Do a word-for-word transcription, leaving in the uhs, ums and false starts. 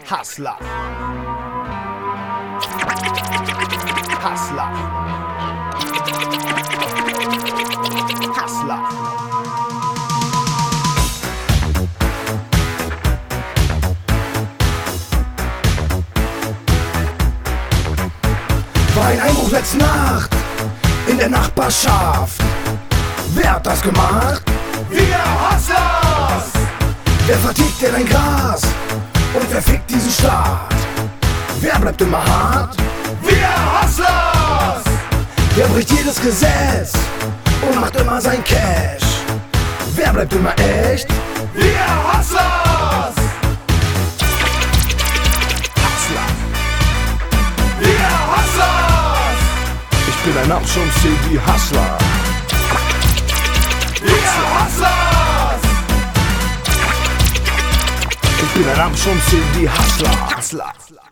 Hustler. Hustler. Hustler. War ein Einbruch letzte Nacht in der Nachbarschaft. Wer hat das gemacht? Wir Hustlers! Wer vertickt denn ein Gras? Und wer fickt diesen Staat? Wer bleibt immer hart? Wir Hustlers! Wer bricht jedes Gesetz und macht immer sein Cash? Wer bleibt immer echt? Wir Hustlers! Hustler. Wir Hustlers! Ich bin ein Abschirm-C D Hustler. Wir Hustlers! Ich bin ein Abschirm-C D Hustler. Hustler.